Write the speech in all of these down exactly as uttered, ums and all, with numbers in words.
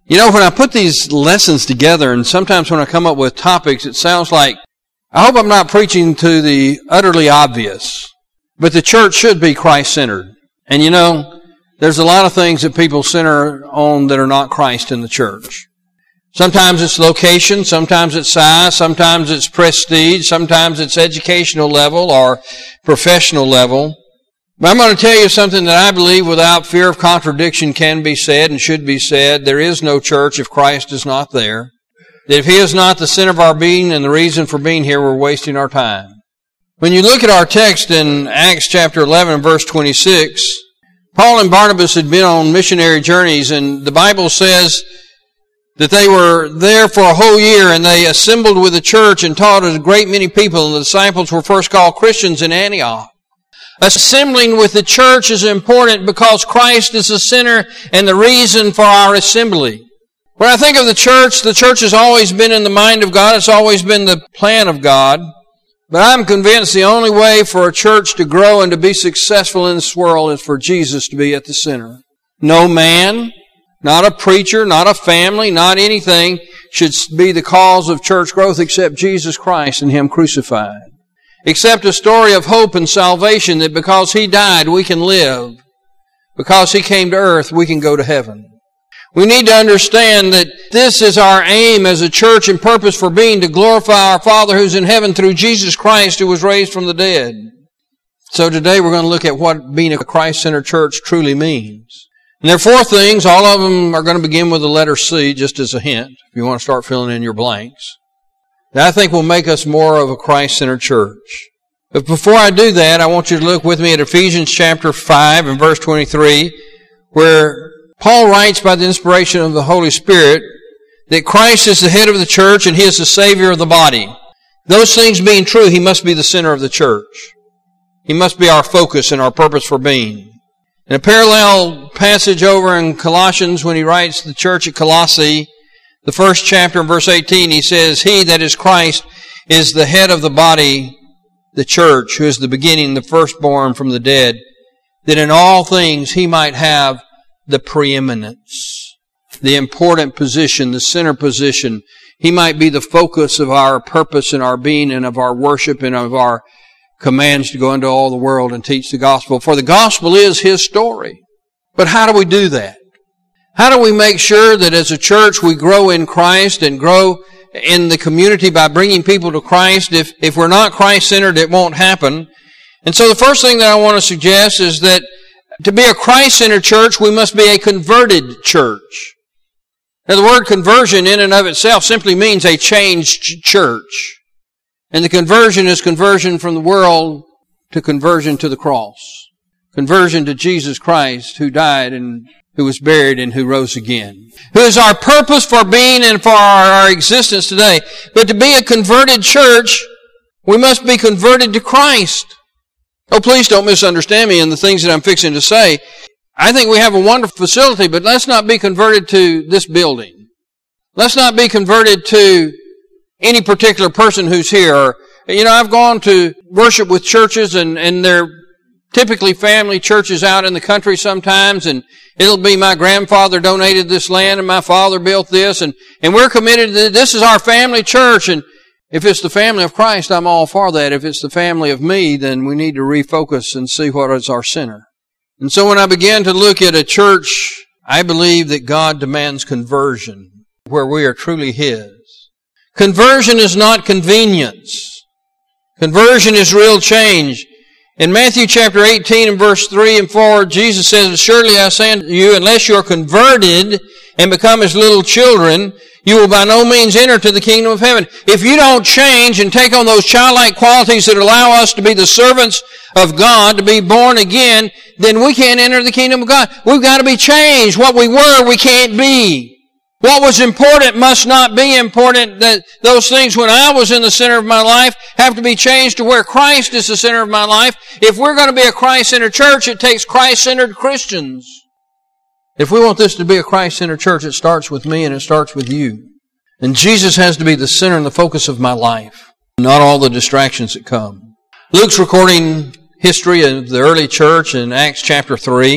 You know, when I put these lessons together, and sometimes when I come up with topics, it sounds like, I hope I'm not preaching to the utterly obvious, but the church should be Christ-centered. And you know, there's a lot of things that people center on that are not Christ in the church. Sometimes it's location, sometimes it's size, sometimes it's prestige, sometimes it's educational level or professional level. But I'm going to tell you something that I believe without fear of contradiction can be said and should be said. There is no church if Christ is not there. That if He is not the center of our being and the reason for being here, we're wasting our time. When you look at our text in Acts chapter eleven, verse twenty-six, Paul and Barnabas had been on missionary journeys, and the Bible says that they were there for a whole year, and they assembled with the church and taught a great many people, and the disciples were first called Christians in Antioch. Assembling with the church is important because Christ is the center and the reason for our assembly. When I think of the church, the church has always been in the mind of God. It's always been the plan of God. But I'm convinced the only way for a church to grow and to be successful in this world is for Jesus to be at the center. No man, not a preacher, not a family, not anything should be the cause of church growth except Jesus Christ and Him crucified. Except a story of hope and salvation that because He died, we can live. Because He came to earth, we can go to heaven. We need to understand that this is our aim as a church and purpose for being, to glorify our Father who's in heaven through Jesus Christ who was raised from the dead. So today we're going to look at what being a Christ-centered church truly means. And there are four things. All of them are going to begin with the letter C, just as a hint, if you want to start filling in your blanks. That I think will make us more of a Christ-centered church. But before I do that, I want you to look with me at Ephesians chapter five and verse twenty-three, where Paul writes by the inspiration of the Holy Spirit that Christ is the head of the church and He is the Savior of the body. Those things being true, He must be the center of the church. He must be our focus and our purpose for being. In a parallel passage over in Colossians, when he writes to the church at Colossae, the first chapter in verse eighteen, he says, He, that is Christ, is the head of the body, the church, who is the beginning, the firstborn from the dead, that in all things He might have the preeminence, the important position, the center position. He might be the focus of our purpose and our being and of our worship and of our commands to go into all the world and teach the gospel. For the gospel is His story. But how do we do that? How do we make sure that as a church we grow in Christ and grow in the community by bringing people to Christ? If, if we're not Christ-centered, it won't happen. And so the first thing that I want to suggest is that to be a Christ-centered church, we must be a converted church. Now, the word conversion in and of itself simply means a changed church. And the conversion is conversion from the world to conversion to the cross. Conversion to Jesus Christ, who died and who was buried and who rose again. Who is our purpose for being and for our, our existence today. But to be a converted church, we must be converted to Christ. Oh, please don't misunderstand me in the things that I'm fixing to say. I think we have a wonderful facility, but let's not be converted to this building. Let's not be converted to any particular person who's here. Or, you know, I've gone to worship with churches, and, and they're typically family churches out in the country sometimes, and it'll be my grandfather donated this land and my father built this, and, and we're committed to this is our family church. And if it's the family of Christ, I'm all for that. If it's the family of me, then we need to refocus and see what is our center. And so when I began to look at a church, I believe that God demands conversion where we are truly His. Conversion is not convenience. Conversion is real change. In Matthew chapter eighteen and verse three and four, Jesus says, Surely I say unto you, unless you are converted and become as little children, you will by no means enter to the kingdom of heaven. If you don't change and take on those childlike qualities that allow us to be the servants of God, to be born again, then we can't enter the kingdom of God. We've got to be changed. What we were, we can't be. What was important must not be important. That those things when I was in the center of my life have to be changed to where Christ is the center of my life. If we're going to be a Christ-centered church, it takes Christ-centered Christians. If we want this to be a Christ-centered church, it starts with me and it starts with you. And Jesus has to be the center and the focus of my life, not all the distractions that come. Luke's recording history of the early church in Acts chapter three.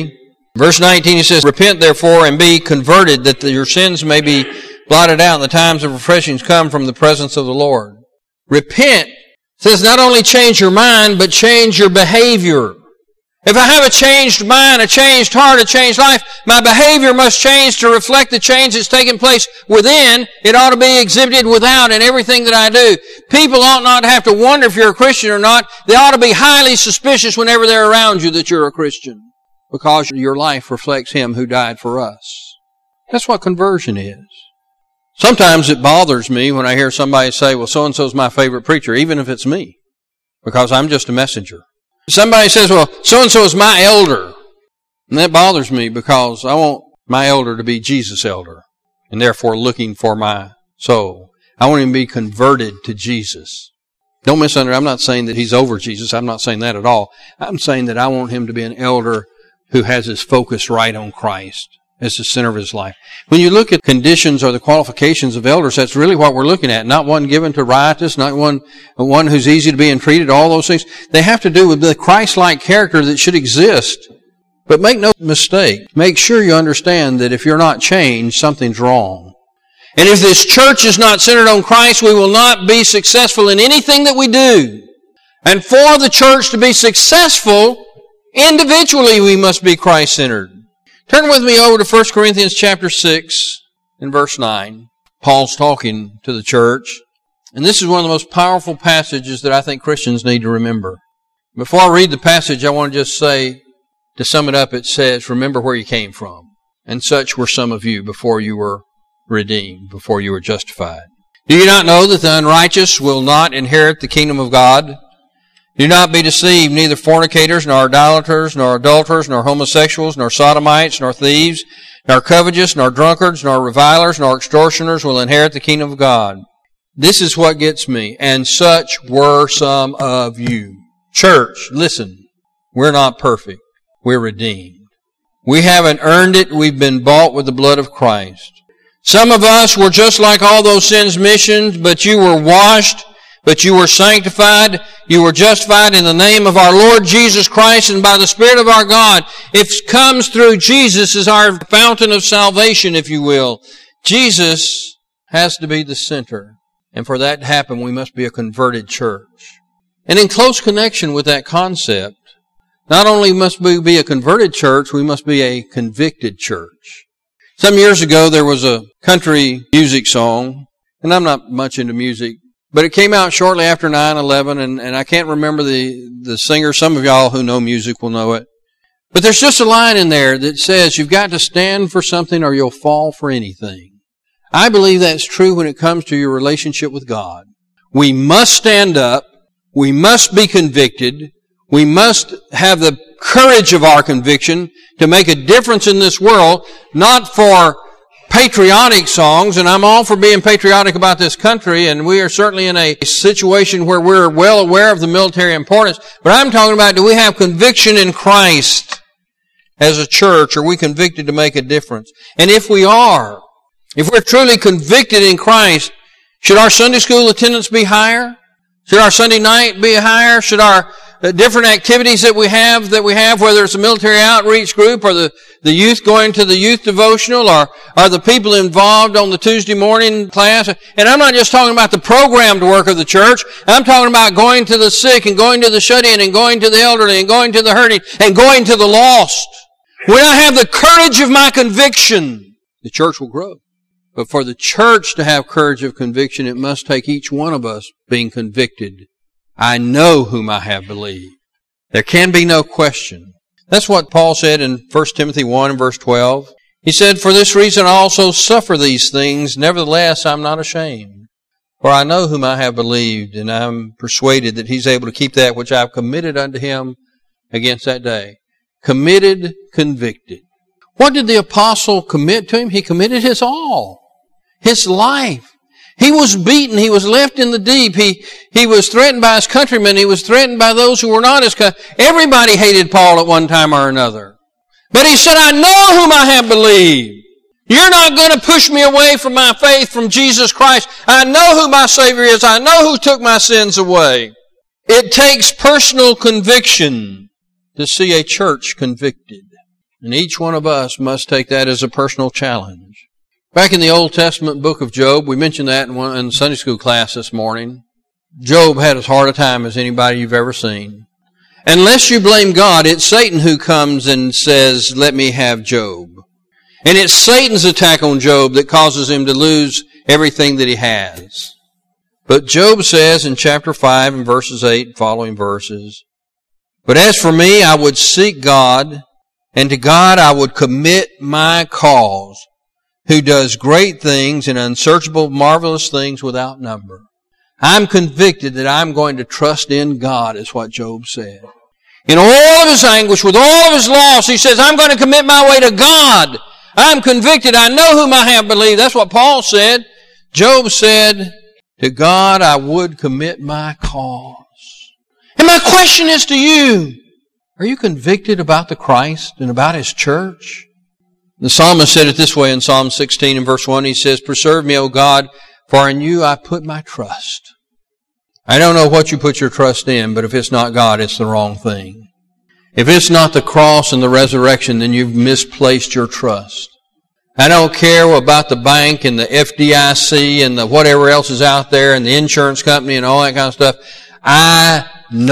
Verse nineteen, he says, repent therefore and be converted, that your sins may be blotted out and the times of refreshings come from the presence of the Lord. Repent says not only change your mind, but change your behavior. If I have a changed mind, a changed heart, a changed life, my behavior must change to reflect the change that's taking place within. It ought to be exhibited without in everything that I do. People ought not to have to wonder if you're a Christian or not. They ought to be highly suspicious whenever they're around you that you're a Christian, because your life reflects Him who died for us. That's what conversion is. Sometimes it bothers me when I hear somebody say, well, so-and-so's my favorite preacher, even if it's me, because I'm just a messenger. Somebody says, well, so-and-so is my elder. And that bothers me because I want my elder to be Jesus' elder, and therefore looking for my soul. I want him to be converted to Jesus. Don't misunderstand. I'm not saying that he's over Jesus. I'm not saying that at all. I'm saying that I want him to be an elder who has his focus right on Christ as the center of his life. When you look at conditions or the qualifications of elders, that's really what we're looking at. Not one given to riotous, not one, one who's easy to be entreated, all those things. They have to do with the Christ-like character that should exist. But make no mistake. Make sure you understand that if you're not changed, something's wrong. And if this church is not centered on Christ, we will not be successful in anything that we do. And for the church to be successful, individually we must be Christ-centered. Turn with me over to First Corinthians chapter six and verse nine. Paul's talking to the church. And this is one of the most powerful passages that I think Christians need to remember. Before I read the passage, I want to just say, to sum it up, it says, remember where you came from. And such were some of you before you were redeemed, before you were justified. Do you not know that the unrighteous will not inherit the kingdom of God? Do not be deceived, neither fornicators, nor idolaters, nor adulterers, nor homosexuals, nor sodomites, nor thieves, nor covetous, nor drunkards, nor revilers, nor extortioners will inherit the kingdom of God. This is what gets me. And such were some of you. Church, listen, we're not perfect. We're redeemed. We haven't earned it. We've been bought with the blood of Christ. Some of us were just like all those sins mentioned, but you were washed, but you were sanctified, you were justified in the name of our Lord Jesus Christ and by the Spirit of our God. It comes through Jesus as our fountain of salvation, if you will. Jesus has to be the center. And for that to happen, we must be a converted church. And in close connection with that concept, not only must we be a converted church, we must be a convicted church. Some years ago, there was a country music song, and I'm not much into music, but it came out shortly after nine eleven, and, and I can't remember the, the singer. Some of y'all who know music will know it. But there's just a line in there that says, you've got to stand for something or you'll fall for anything. I believe that's true when it comes to your relationship with God. We must stand up. We must be convicted. We must have the courage of our conviction to make a difference in this world, not for patriotic songs, and I'm all for being patriotic about this country, and we are certainly in a situation where we're well aware of the military importance, but I'm talking about, do we have conviction in Christ as a church? Are we convicted to make a difference? And if we are, if we're truly convicted in Christ, should our Sunday school attendance be higher? Should our Sunday night be higher? Should our uh, different activities that we have, that we have, whether it's a military outreach group or the, the youth going to the youth devotional, or are the people involved on the Tuesday morning class? And I'm not just talking about the programmed work of the church. I'm talking about going to the sick and going to the shut-in and going to the elderly and going to the hurting and going to the lost. When I have the courage of my conviction, the church will grow. But for the church to have courage of conviction, it must take each one of us being convicted. I know whom I have believed. There can be no question. That's what Paul said in First Timothy one and verse twelve. He said, for this reason I also suffer these things. Nevertheless, I'm not ashamed. For I know whom I have believed, and I'm persuaded that He's able to keep that which I've committed unto Him against that day. Committed, convicted. What did the apostle commit to him? He committed his all. His life. He was beaten. He was left in the deep. He, he was threatened by his countrymen. He was threatened by those who were not his countrymen. Everybody hated Paul at one time or another. But he said, I know whom I have believed. You're not going to push me away from my faith from Jesus Christ. I know who my Savior is. I know who took my sins away. It takes personal conviction to see a church convicted. And each one of us must take that as a personal challenge. Back in the Old Testament book of Job, we mentioned that in, one, in the Sunday school class this morning. Job had as hard a time as anybody you've ever seen. Unless you blame God, it's Satan who comes and says, let me have Job. And it's Satan's attack on Job that causes him to lose everything that he has. But Job says in chapter five and verses eight and following verses, but as for me, I would seek God, and to God I would commit my cause, who does great things and unsearchable, marvelous things without number. I'm convicted that I'm going to trust in God, is what Job said. In all of his anguish, with all of his loss, he says, I'm going to commit my way to God. I'm convicted. I know whom I have believed. That's what Paul said. Job said, to God I would commit my cause. And my question is to you, are you convicted about the Christ and about His church? The psalmist said it this way in Psalm sixteen and verse one. He says, preserve me, O God, for in you I put my trust. I don't know what you put your trust in, but if it's not God, it's the wrong thing. If it's not the cross and the resurrection, then you've misplaced your trust. I don't care about the bank and the F D I C and the whatever else is out there and the insurance company and all that kind of stuff. I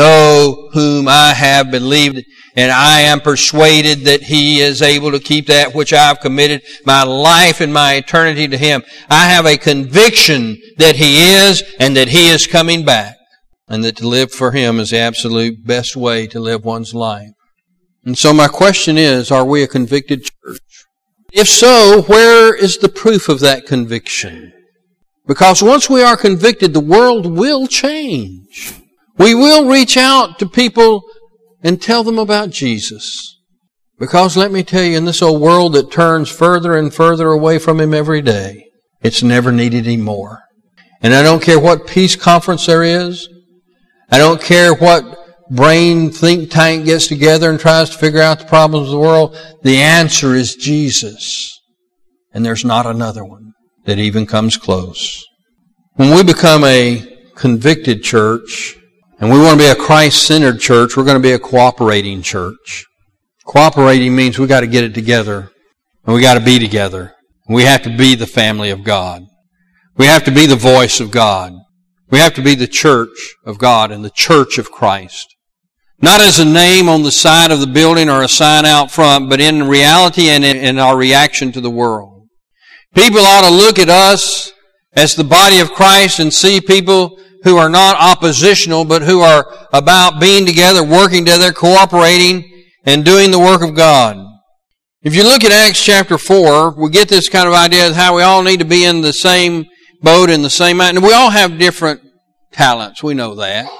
know whom I have believed, and I am persuaded that He is able to keep that which I have committed my life and my eternity to Him. I have a conviction that He is and that He is coming back, and that to live for Him is the absolute best way to live one's life. And so my question is, are we a convicted church? If so, where is the proof of that conviction? Because once we are convicted, the world will change. We will reach out to people and tell them about Jesus. Because let me tell you, in this old world that turns further and further away from Him every day, it's never needed anymore. And I don't care what peace conference there is. I don't care what brain think tank gets together and tries to figure out the problems of the world. The answer is Jesus. And there's not another one that even comes close. When we become a convicted church, and we want to be a Christ-centered church, we're going to be a cooperating church. Cooperating means we got to get it together, and we got to be together. We have to be the family of God. We have to be the voice of God. We have to be the church of God and the church of Christ. Not as a name on the side of the building or a sign out front, but in reality and in our reaction to the world. People ought to look at us as the body of Christ and see people who are not oppositional, but who are about being together, working together, cooperating, and doing the work of God. If you look at Acts chapter four, we get this kind of idea of how we all need to be in the same boat, in the same mountain. We all have different talents. We know that.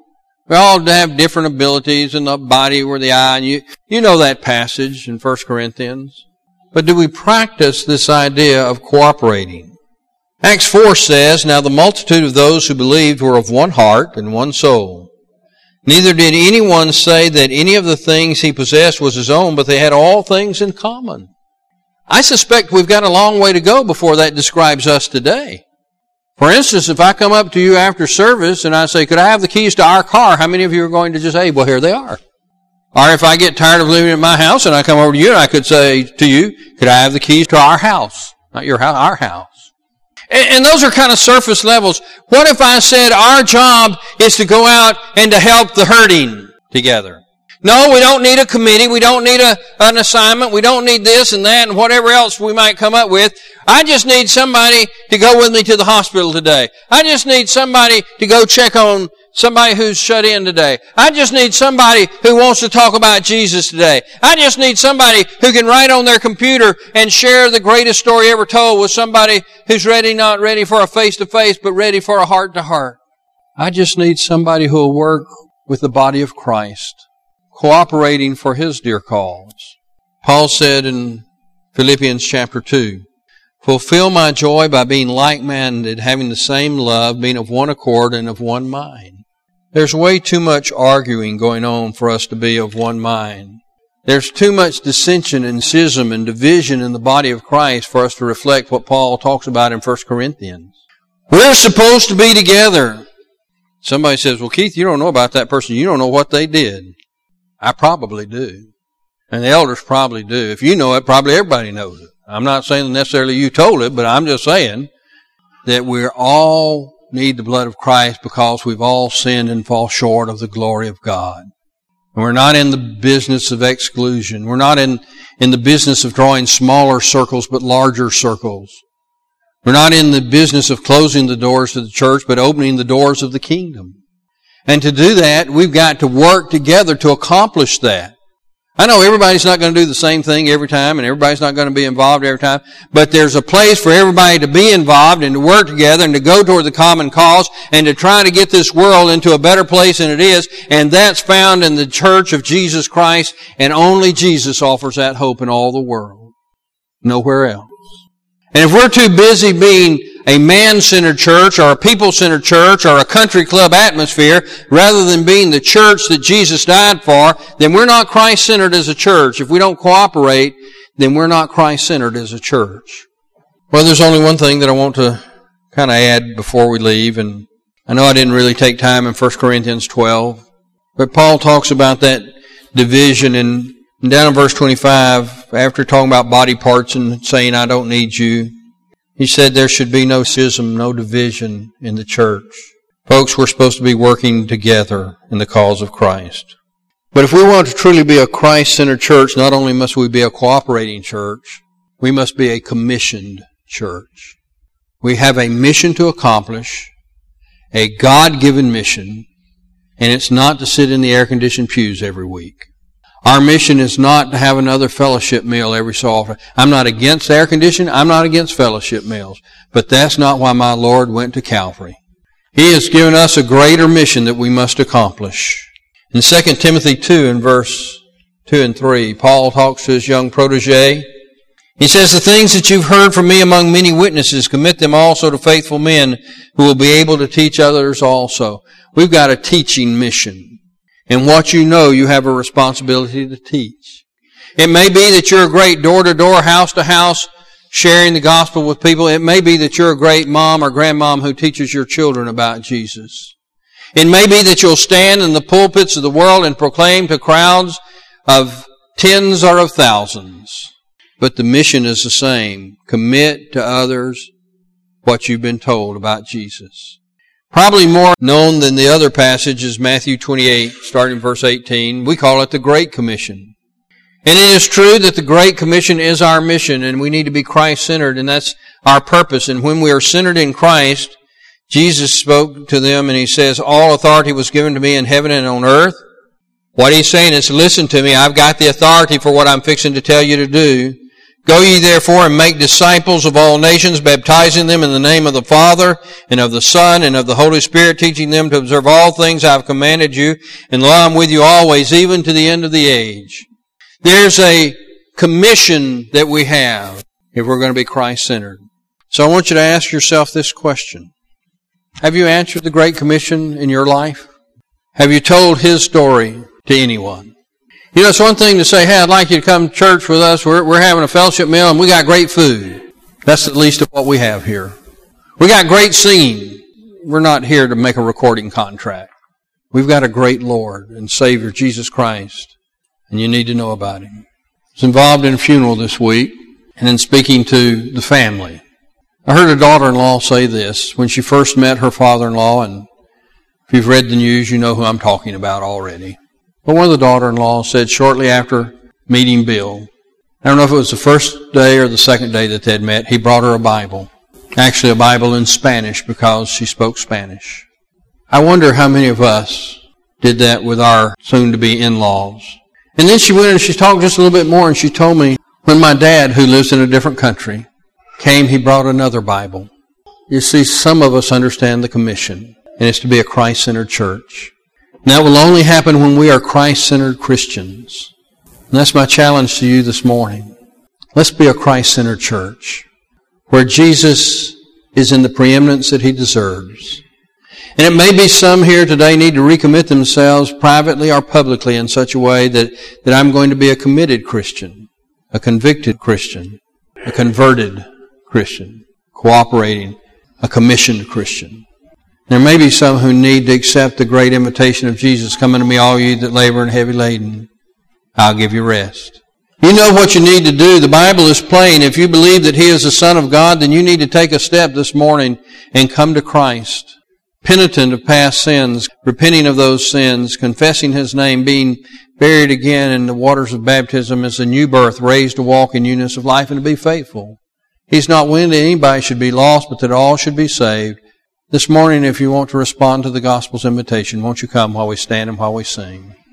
We all have different abilities in the body or the eye. And you, you know that passage in First Corinthians. But do we practice this idea of cooperating? Acts four says, now the multitude of those who believed were of one heart and one soul. Neither did anyone say that any of the things he possessed was his own, but they had all things in common. I suspect we've got a long way to go before that describes us today. For instance, if I come up to you after service and I say, could I have the keys to our car? How many of you are going to just say, well, here they are? Or if I get tired of living at my house and I come over to you and I could say to you, could I have the keys to our house? Not your house, our house. And, and those are kind of surface levels. What if I said our job is to go out and to help the hurting together? No, we don't need a committee. We don't need a, an assignment. We don't need this and that and whatever else we might come up with. I just need somebody to go with me to the hospital today. I just need somebody to go check on somebody who's shut in today. I just need somebody who wants to talk about Jesus today. I just need somebody who can write on their computer and share the greatest story ever told with somebody who's ready, not ready for a face-to-face, but ready for a heart-to-heart. I just need somebody who will work with the body of Christ, cooperating for His dear cause. Paul said in Philippians chapter two, fulfill my joy by being like-minded, having the same love, being of one accord and of one mind. There's way too much arguing going on for us to be of one mind. There's too much dissension and schism and division in the body of Christ for us to reflect what Paul talks about in First Corinthians. We're supposed to be together. Somebody says, well, Keith, you don't know about that person. You don't know what they did. I probably do. And the elders probably do. If you know it, probably everybody knows it. I'm not saying necessarily you told it, but I'm just saying that we all need the blood of Christ because we've all sinned and fall short of the glory of God. And we're not in the business of exclusion. We're not in, in the business of drawing smaller circles but larger circles. We're not in the business of closing the doors to the church but opening the doors of the kingdom. And to do that, we've got to work together to accomplish that. I know everybody's not going to do the same thing every time, and everybody's not going to be involved every time, but there's a place for everybody to be involved and to work together and to go toward the common cause and to try to get this world into a better place than it is, and that's found in the church of Jesus Christ, and only Jesus offers that hope in all the world. Nowhere else. And if we're too busy being a man-centered church or a people-centered church or a country club atmosphere rather than being the church that Jesus died for, then we're not Christ-centered as a church. If we don't cooperate, then we're not Christ-centered as a church. Well, there's only one thing that I want to kind of add before we leave, and I know I didn't really take time in First Corinthians twelve, but Paul talks about that division in And down in verse twenty-five, after talking about body parts and saying, I don't need you, he said there should be no schism, no division in the church. Folks, we're supposed to be working together in the cause of Christ. But if we want to truly be a Christ-centered church, not only must we be a cooperating church, we must be a commissioned church. We have a mission to accomplish, a God-given mission, and it's not to sit in the air-conditioned pews every week. Our mission is not to have another fellowship meal every so often. I'm not against air conditioning. I'm not against fellowship meals. But that's not why my Lord went to Calvary. He has given us a greater mission that we must accomplish. In Second Timothy two, in verse two and three, Paul talks to his young protege. He says, the things that you've heard from me among many witnesses, commit them also to faithful men who will be able to teach others also. We've got a teaching mission. And what you know, you have a responsibility to teach. It may be that you're a great door-to-door, house-to-house, sharing the gospel with people. It may be that you're a great mom or grandmom who teaches your children about Jesus. It may be that you'll stand in the pulpits of the world and proclaim to crowds of tens or of thousands. But the mission is the same. Commit to others what you've been told about Jesus. Probably more known than the other passage is Matthew twenty-eight, starting verse eighteen. We call it the Great Commission. And it is true that the Great Commission is our mission, and we need to be Christ-centered, and that's our purpose. And when we are centered in Christ, Jesus spoke to them and He says, all authority was given to me in heaven and on earth. What He's saying is, listen to me, I've got the authority for what I'm fixing to tell you to do. Go ye therefore and make disciples of all nations, baptizing them in the name of the Father and of the Son and of the Holy Spirit, teaching them to observe all things I have commanded you, and lo, I'm with you always, even to the end of the age. There's a commission that we have if we're going to be Christ-centered. So I want you to ask yourself this question. Have you answered the Great Commission in your life? Have you told His story to anyone? You know, it's one thing to say, hey, I'd like you to come to church with us. We're, we're having a fellowship meal and we got great food. That's at least of what we have here. We got great singing. We're not here to make a recording contract. We've got a great Lord and Savior, Jesus Christ, and you need to know about Him. I was involved in a funeral this week, and in speaking to the family, I heard a daughter-in-law say this when she first met her father-in-law, and if you've read the news, you know who I'm talking about already. But one of the daughter-in-laws said shortly after meeting Bill, I don't know if it was the first day or the second day that they'd met, he brought her a Bible. Actually a Bible in Spanish because she spoke Spanish. I wonder how many of us did that with our soon-to-be in-laws. And then she went and she talked just a little bit more and she told me when my dad, who lives in a different country, came, he brought another Bible. You see, some of us understand the commission, and it's to be a Christ-centered church. And that will only happen when we are Christ-centered Christians. And that's my challenge to you this morning. Let's be a Christ-centered church where Jesus is in the preeminence that He deserves. And it may be some here today need to recommit themselves privately or publicly in such a way that, that I'm going to be a committed Christian, a convicted Christian, a converted Christian, cooperating, a commissioned Christian. There may be some who need to accept the great invitation of Jesus, come unto me all ye that labor and heavy laden, I'll give you rest. You know what you need to do. The Bible is plain. If you believe that He is the Son of God, then you need to take a step this morning and come to Christ. Penitent of past sins, repenting of those sins, confessing His name, being buried again in the waters of baptism as a new birth, raised to walk in newness of life and to be faithful. He's not willing that anybody should be lost, but that all should be saved. This morning, if you want to respond to the gospel's invitation, won't you come while we stand and while we sing?